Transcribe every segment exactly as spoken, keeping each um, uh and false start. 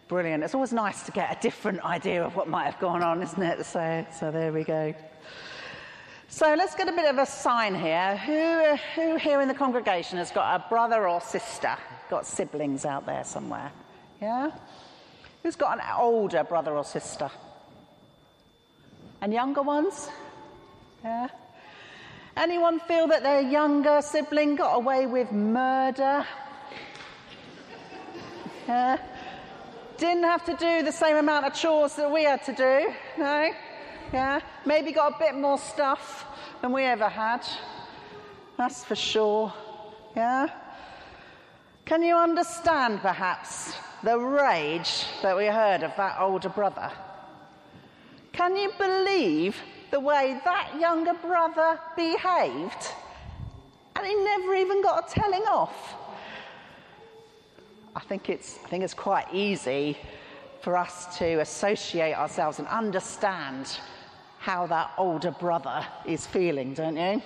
Brilliant. It's always nice to get a different idea of what might have gone on, isn't it? So, so there we go. So let's get a bit of a sign here. Who, who here in the congregation has got a brother or sister? Got siblings out there somewhere? Yeah? Who's got an older brother or sister? And younger ones? Yeah? Anyone feel that their younger sibling got away with murder? Yeah? Didn't have to do the same amount of chores that we had to do? No? Yeah? Maybe got a bit more stuff than we ever had. That's for sure. Yeah? Can you understand, perhaps, the rage that we heard of that older brother? Can you believe the way that younger brother behaved? And he never even got a telling off. I think it's, I think it's quite easy for us to associate ourselves and understand how that older brother is feeling, don't you?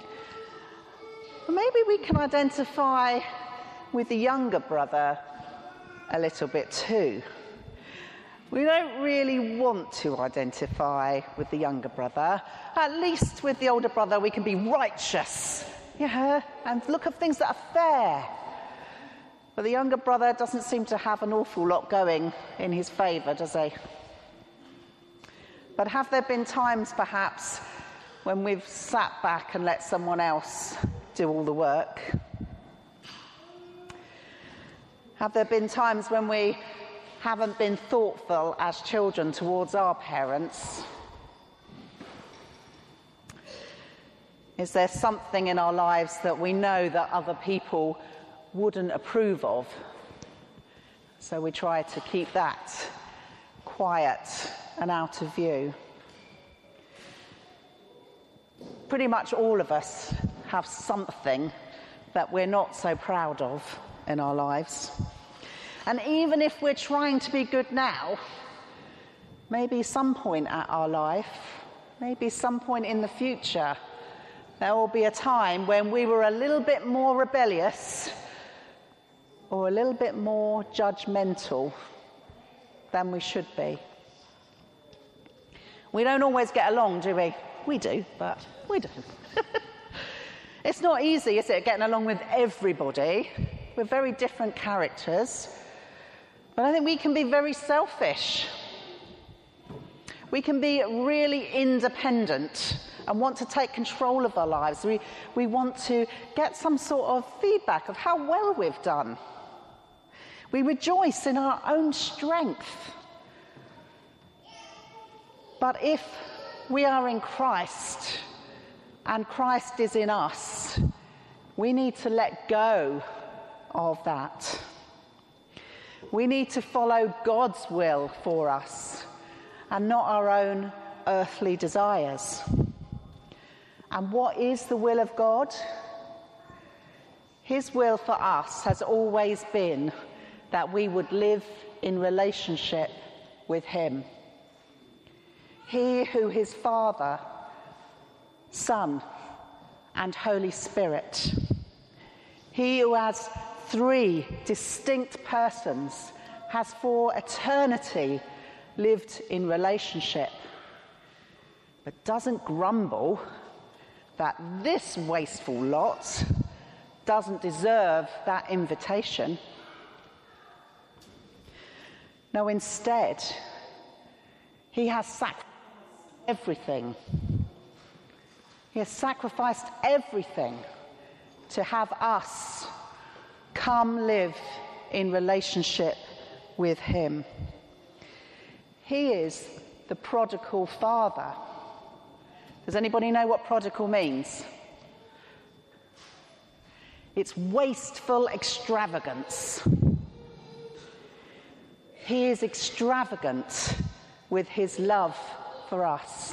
Maybe we can identify with the younger brother a little bit too. We don't really want to identify with the younger brother. At least with the older brother we can be righteous, yeah, and look at things that are fair. But the younger brother doesn't seem to have an awful lot going in his favour, does he? But have there been times, perhaps, when we've sat back and let someone else do all the work? Have there been times when we haven't been thoughtful as children towards our parents? Is there something in our lives that we know that other people wouldn't approve of? So we try to keep that quiet and out of view. Pretty much all of us have something that we're not so proud of in our lives. And even if we're trying to be good now, maybe some point at our life, maybe some point in the future, there will be a time when we were a little bit more rebellious or a little bit more judgmental than we should be. We don't always get along, do we? We do, but we do. It's not easy, is it, getting along with everybody? We're very different characters. But I think we can be very selfish. We can be really independent and want to take control of our lives. We, we want to get some sort of feedback of how well we've done. We rejoice in our own strength. But if we are in Christ and Christ is in us, we need to let go of that. We need to follow God's will for us and not our own earthly desires. And what is the will of God? His will for us has always been that we would live in relationship with him. He who is Father, Son, and Holy Spirit. He who has three distinct persons has for eternity lived in relationship, but doesn't grumble that this wasteful lot doesn't deserve that invitation. No, instead, he has sacrificed everything. He has sacrificed everything to have us come live in relationship with him. He is the prodigal father. Does anybody know what prodigal means? It's wasteful extravagance. He is extravagant with his love for us.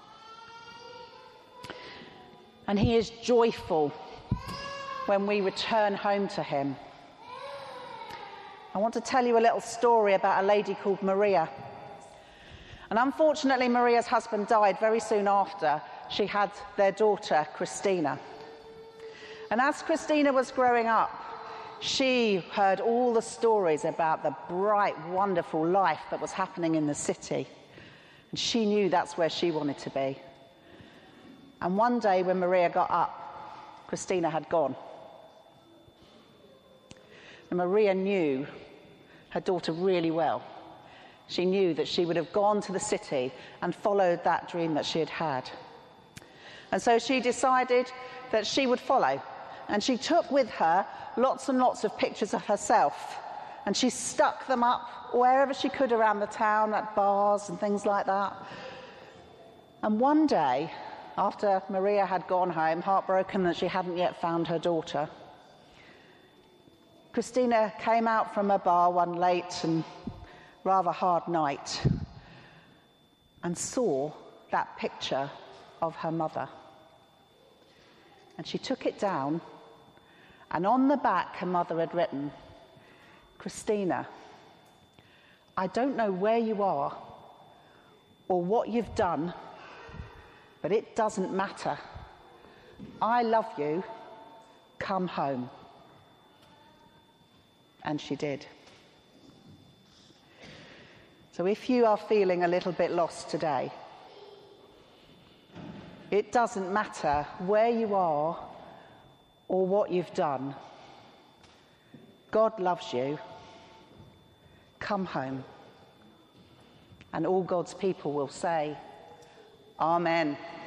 And he is joyful when we return home to him. I want to tell you a little story about a lady called Maria. And unfortunately, Maria's husband died very soon after she had their daughter, Christina. And as Christina was growing up, she heard all the stories about the bright, wonderful life that was happening in the city. And she knew that's where she wanted to be. And one day when Maria got up, Christina had gone. And Maria knew her daughter really well. She knew that she would have gone to the city and followed that dream that she had had. And so she decided that she would follow. And she took with her lots and lots of pictures of herself. And she stuck them up wherever she could around the town, at bars and things like that. And one day, after Maria had gone home, heartbroken that she hadn't yet found her daughter, Christina came out from a bar one late and rather hard night and saw that picture of her mother. And she took it down, and on the back her mother had written, "Christina, I don't know where you are or what you've done, but it doesn't matter. I love you. Come home." And she did. So if you are feeling a little bit lost today, it doesn't matter where you are or what you've done. God loves you. Come home. And all God's people will say, Amen.